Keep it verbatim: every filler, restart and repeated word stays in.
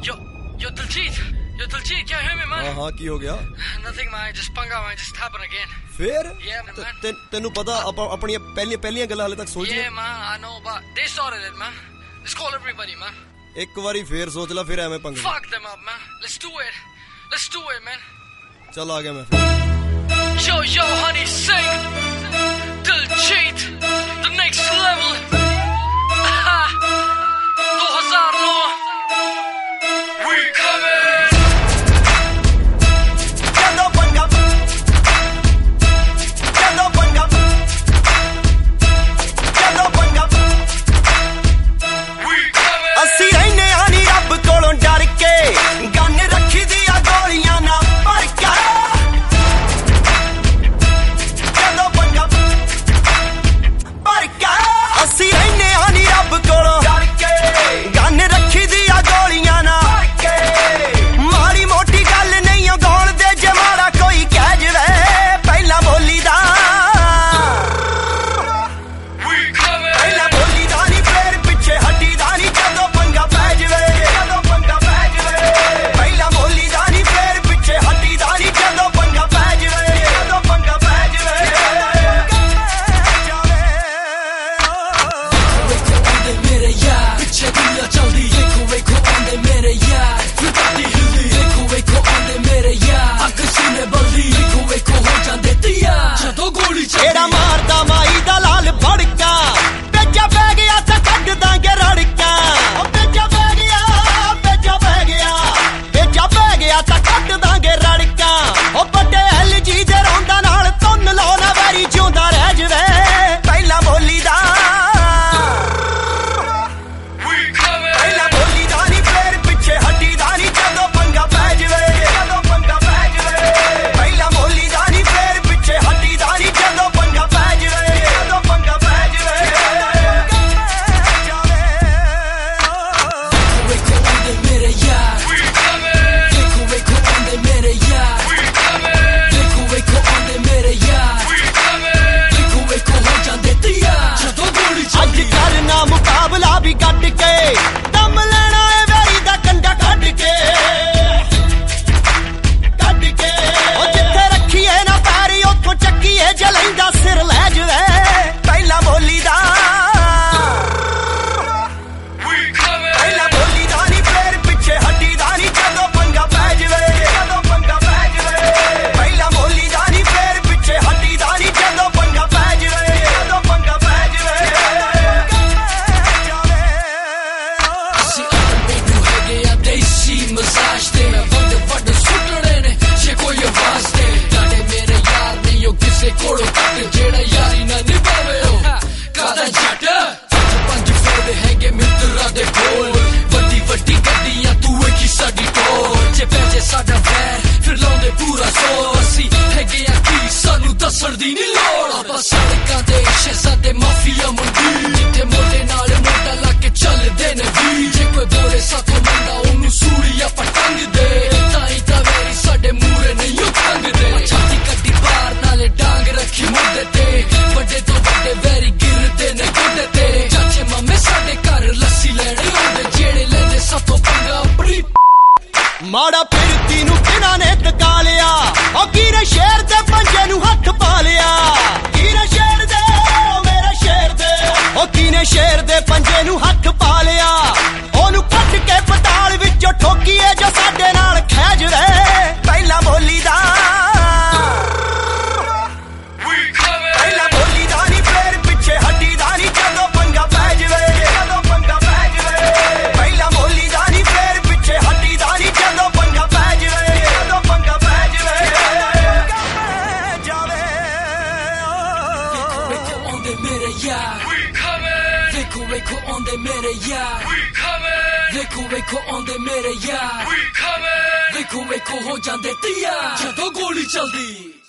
Yo, yo Diljit, yo Diljit, क्या है man? हाँ हाँ की हो गया? Nothing man, just पंगा man, just happen again. फिर? Yeah man. ते तेनू पता आप अपनी पहली पहलियां गल्लां हाले तक सोच ले? Yeah man, I know but they started it man. Let's call everybody man. एक बारी फिर सोच ला फिर ऐਵੇਂ पंगे. Fuck them up man. Let's do it. Let's do it man. चल आ गया मैं फिर. Yo yo honey sing. Diljit, the next level. ਮਾੜਾ ਫਿਰਤੀ ਨੂੰ ਕਿਹਨਾਂ ਨੇ ਟਕਾ ਲਿਆ ਉਹ ਕੀਰੇ ਸ਼ੇਰ ਦੇ ਪੰਜੇ ਨੂੰ ਹੱਥ ਪਾ ਲਿਆ ਕੀਰੇ ਸ਼ੇਰ ਦੇ ਮੇਰੇ ਸ਼ੇਰ ਦੇ ਉਹ ਕੀਨੇ ਸ਼ੇਰ ਦੇ ਪੰਜੇ ਨੂੰ ਹੱਥ ਪਾ ਲਿਆ ਉਹਨੂੰ ਕੱਢ ਕੇ ਪਤਾਲ ਵਿੱਚੋਂ ਠੋਕੀਏ ਜੋ ਸਾਡੇ ਨਾਲ ਖੈਜ ਵੇ ਪਹਿਲਾਂ ਬੋਲੀ ਦਾ ਪਹਿਲਾਂ ਬੋਲੀ ਦਾ ਨਹੀਂ ਫੇਰ ਪਿੱਛੇ ਹੱਡੀ ਦਾ ਨਹੀਂ ਜਦੋਂ ਪੰਗਾ ਪੈ ਜਵੇ ਜਦੋਂ ਪੰਗਾ ਪੈ ਜਵੇ ਪਹਿਲਾਂ ਬੋਲੀ ਦਾ ਨਹੀਂ ਫੇਰ ਪਿੱਛੇ ਹੱਡੀ ਦਾ ਨਹੀਂ ਜਦੋਂ ਪੰਗਾ ਪੈ ਜਵੇ ਜਦੋਂ ਪੰਗਾ ਪੈ ਜਵੇ ਜਾਵੇ ਵੇਖੋ ਆਉਂਦੇ ਮੇਰੇ ਯਾਰ ਵੇਖੋ ਵੇਖੋ ਆਉਂਦੇ ਮੇਰੇ ਯਾਰ ਵੇਖੋ ਵੇਖੋ ਆਉਂਦੇ ਮੇਰੇ ਯਾਰ ਵੇਖੋ ਵੇਖੋ ਹੋ ਜਾਂਦੇ ਤਿਆਰ ਜਦੋਂ ਗੋਲੀ ਚੱਲਦੀ